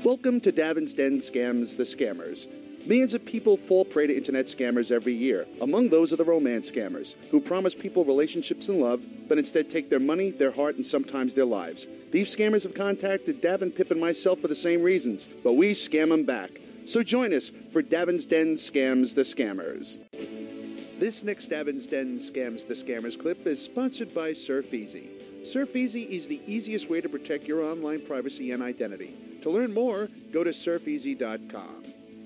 Welcome to Davin's Den Scams the Scammers. Millions of people fall prey to internet scammers every year. Among those are the romance scammers, who promise people relationships and love, but instead take their money, their heart, and sometimes their lives. These scammers have contacted Davin, Pip, and myself for the same reasons, but we scam them back. So join us for Davin's Den Scams the Scammers. This next Davin's Den Scams the Scammers clip is sponsored by Surf Easy. Surf Easy is the easiest way to protect your online privacy and identity. To learn more, go to surfeasy.com.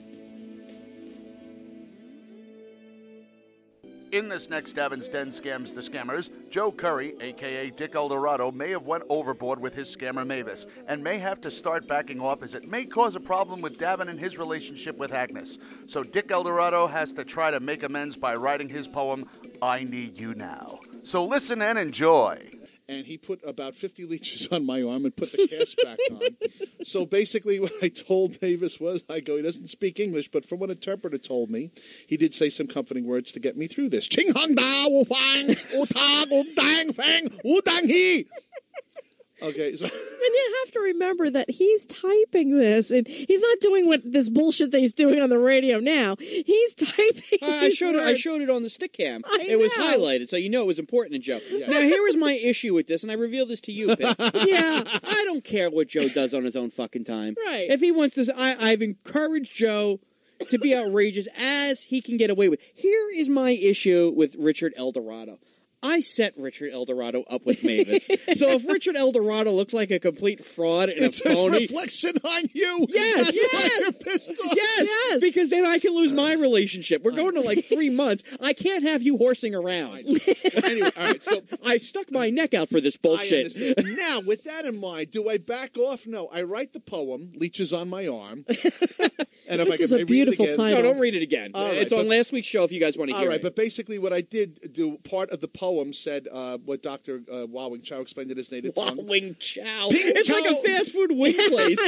In this next Davin's Den Scams the Scammers, Joe Curry, a.k.a. Dick Eldorado, may have went overboard with his scammer Mavis, and may have to start backing off as it may cause a problem with Davin and his relationship with Agnes. So Dick Eldorado has to try to make amends by writing his poem, I Need You Now. So listen and enjoy. And he put about 50 leeches on my arm and put the cast back on. So basically what I told Mavis was, he doesn't speak English, but from what an interpreter told me, he did say some comforting words to get me through this. Ching hong da wu fang, wu ta wu dang fang, wu dang he. Okay, so... And you have to remember that he's typing this, and he's not doing what this bullshit that he's doing on the radio now. He's typing I showed it on the stick cam. It was highlighted, so you know it was important to Joe. Yeah. Now, here is my issue with this, and I reveal this to you, Pip. Yeah. I don't care what Joe does on his own fucking time. Right. If he wants to... I've encouraged Joe to be outrageous as he can get away with. Here is my issue with Richard Eldorado. I set Richard Eldorado up with Mavis. So if Richard Eldorado looks like a complete fraud and it's a phony... It's a reflection on you! Yes! That's why you're pissed off! Yes! Because then I can lose my relationship. We're going to like 3 months. I can't have you horsing around. Anyway, all right, so... I stuck my neck out for this bullshit. I understand. Now, with that in mind, do I back off? No. I write the poem, Leeches on My Arm. And if This I is can a read beautiful it again, title. No, don't read it again. All right, it's on last week's show if you guys want to hear it. All right, but basically what I did do, part of the poem said what Dr. Wowing Chow explained in his native tongue. Wowing Chow. Ping It's Chow. like a fast food wing place.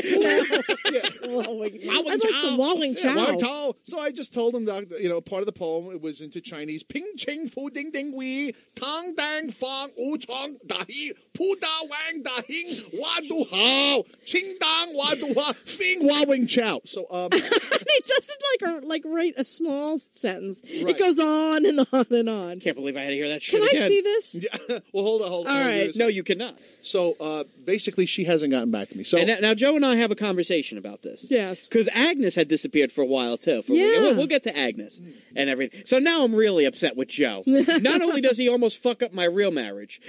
I'd like some Wowing Chow. Wowing Chow. So I just told him that, part of the poem, it was into Chinese. Ping ching fu ding ding wee, tang dang fang u chong da hi, pu da wang da hing, wa du hao, ching dang wa du ha, bing Wowing Chow. So, It doesn't like write a small sentence. Right. It goes on and on and on. Can't believe I had to hear that shit Can again. I see this? yeah. Well, hold on. All right. No, you cannot. So, basically, she hasn't gotten back to me. So, And now Joe and I have a conversation about this. Yes. Because Agnes had disappeared for a while, too. Yeah. We'll get to Agnes and everything. So now I'm really upset with Joe. Not only does he almost fuck up my real marriage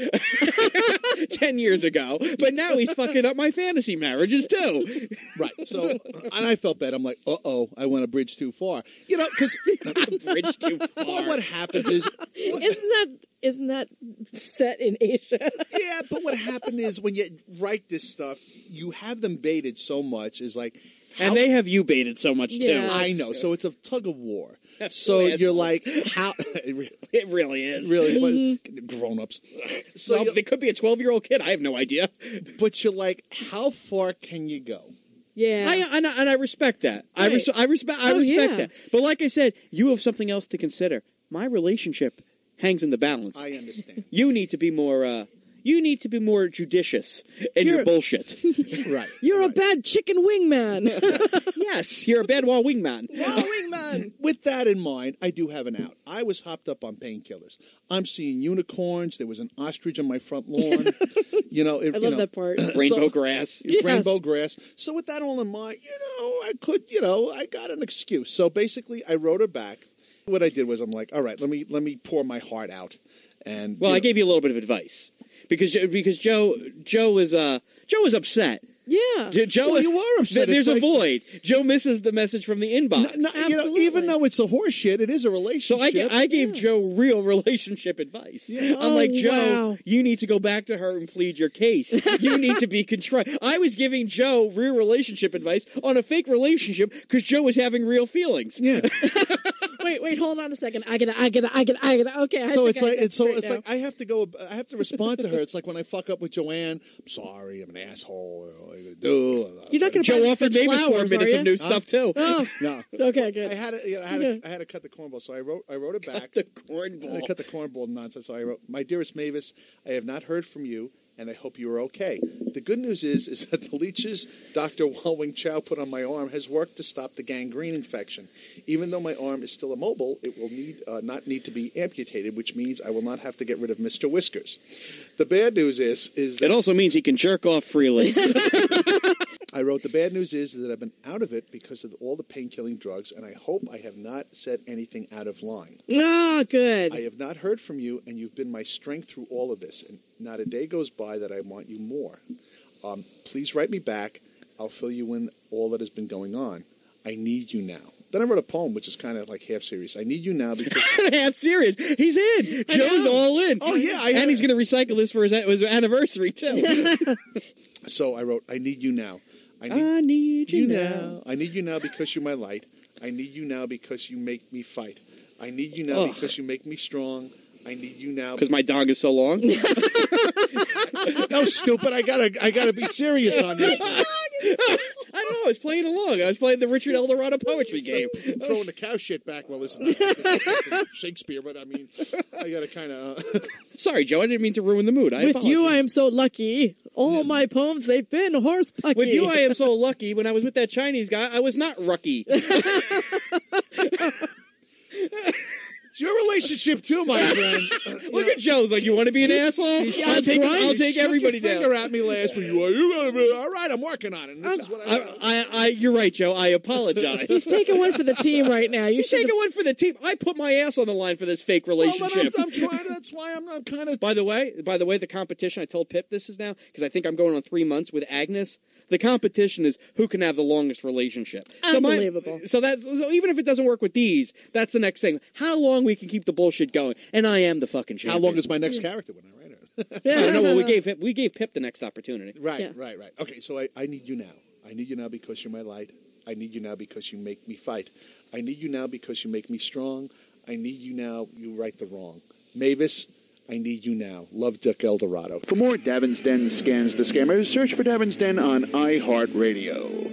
10 years ago, but now he's fucking up my fantasy marriages, too. right. So, and I felt bad. I'm like, uh-oh, I went a bridge too far. Because... Bridge too far. Well, what happens is... Isn't that set in Asia? Yeah, but what happened is when you write this stuff, you have them baited so much. Is like... And they have you baited so much, too. Yeah. I know. So it's a tug of war. That's So assholes. you're like, how... It really is. Really? But grown-ups. So Well, they could be a 12-year-old kid. I have no idea. but you're like, how far can you go? Yeah. And I respect that. Right. I respect yeah. that. But like I said, you have something else to consider. My relationship hangs in the balance. I understand. You need to be more. You need to be more judicious in your bullshit. Right. You're right. a bad chicken wing man. Yes, you're a bad wall wingman. Wingman. With that in mind, I do have an out. I was hopped up on painkillers. I'm seeing unicorns. There was an ostrich on my front lawn. I love that part. Rainbow grass. Yes. Rainbow grass. So with that all in mind, I got an excuse. So basically, I wrote her back. What I did was I'm like, all right, let me pour my heart out. And Well, I gave you a little bit of advice because Joe is upset. Yeah. Joe, Well, you are upset. There's It's a void. Joe misses the message from the inbox. Absolutely. even though it's a horse shit, it is a So relationship. I gave Joe real relationship advice. Yeah. I'm like, Joe, wow. you need to go back to her and plead your case. You need to be contrite. I was giving Joe real relationship advice on a fake relationship because Joe was having real feelings. Yeah. Wait, hold on a second. I gotta. Okay. So it's like I have to respond to her. It's like when I fuck up with Joanne. I'm sorry, I'm an asshole. What are you gonna do? You're not gonna Joe buy offered Fitch Mavis 4 flowers, minutes are of you? new stuff too. Oh, No. okay, good. I had to cut the cornball, so I wrote it back. The I cornball. cut the cornball nonsense. So I wrote, "My dearest Mavis, I have not heard from you and I hope you are okay. The good news is that the leeches Dr. Wang Chow put on my arm has worked to stop the gangrene infection. Even though my arm is still immobile, it will not need to be amputated, which means I will not have to get rid of Mr. Whiskers. The bad news is that... It also means he can jerk off freely. I wrote, the bad news is that I've been out of it because of all the pain-killing drugs, and I hope I have not said anything out of line. Ah, good. I have not heard from you, and you've been my strength through all of this, and not a day goes by that I want you more. Please write me back. I'll fill you in all that has been going on. I need you now. Then I wrote a poem, which is kind of like half serious. I need you now because... Half serious. He's in. Joe's all in. Oh, yeah. And he's going to recycle this for his anniversary, too. So I wrote, I need you now. I need you now. I need you now because you're my light. I need you now because you make me fight. I need you now because you make me strong. I need you now because my dog is so long. No, stupid! I gotta be serious on this. I don't know. I was playing along. I was playing the Richard Eldorado poetry game. I'm throwing the cow shit back while listening to Shakespeare, but I mean, I gotta kind of. Sorry, Joe. I didn't mean to ruin the mood. With you, I am so lucky. All my poems, they've been horse pucky. With you, I am so lucky. When I was with that Chinese guy, I was not rucky. It's your relationship too, my friend. Look at Joe's like, you want to be an asshole? I'll take everybody down. Finger at me last week. You gotta be all right. I'm working on it. And this is what you're right, Joe. I apologize. He's taking one for the team right now. He's taking one for the team. I put my ass on the line for this fake relationship. Well, I'm trying. That's why I'm kind of. By the way, the competition. I told Pip this is now because I think I'm going on 3 months with Agnes. The competition is who can have the longest relationship. Unbelievable. So even if it doesn't work with these, that's the next thing. How long we can keep the bullshit going? And I am the fucking champion. How long is my next character when I write it? I don't know. Well, we gave Pip the next opportunity. Right. Okay, so I need you now. I need you now because you're my light. I need you now because you make me fight. I need you now because you make me strong. I need you now. You right the wrong. Mavis. I need you now. Love, Duck Eldorado. For more Davin's Den scans the scammers, search for Davin's Den on iHeartRadio.